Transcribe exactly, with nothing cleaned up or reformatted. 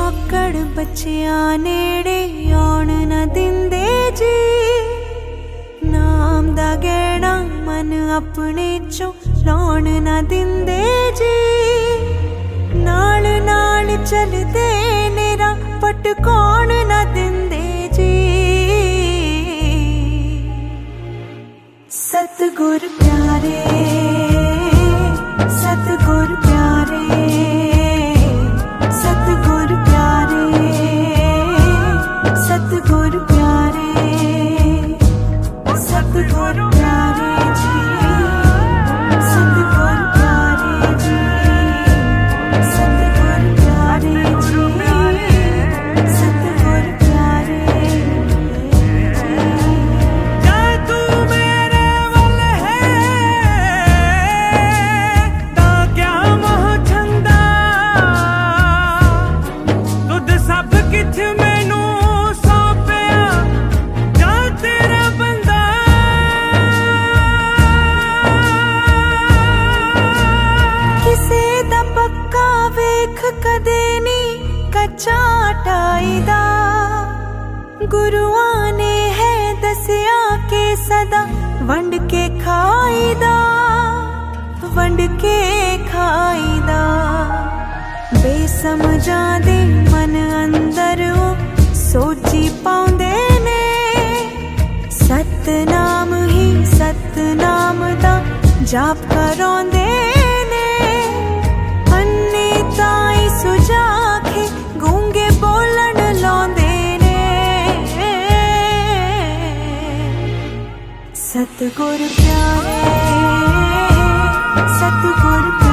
ਔਕੜ ਬੱਚਿਆਂ ਨੇੜੇ ਆਉਣ ਨਾ ਦਿੰਦੇ ਜੀ। ਨਾਮ ਦਾ ਗਹਿਣਾ ਮਨ ਆਪਣੇ ਚੋਂ ਲਾਉਣ ਨਾ ਦਿੰਦੇ ਜੀ। ਨਾਲ ਨਾਲ ਚਲਦੇ ਨੇ ਰਾਹ ਪਟਕਾਉਣ ਨਾ ਦਿੰਦੇ ਜੀ। सतगुर प्यारे सतगुर प्यारे सतगुर प्यारे सतगुर प्यारे सतगुर प्यारे जी सतगुर प्यारे जी सतगुर प्यारे जी सतगुर प्यारे। कदे नी कच्चा टाई दा गुरुआं ने है दसिया के सदा वंड के खाई दा वंड के खाई दा। बेसमझां दे मन अंदर ओ सोची पाउंदे ने सतनाम ही सतनाम दा जाप कराउंदे ने। अन्ने ताई सुजाखे गूंगे बोलन लाउंदे ने। सतगुर प्यारे सतगुर प्यारे।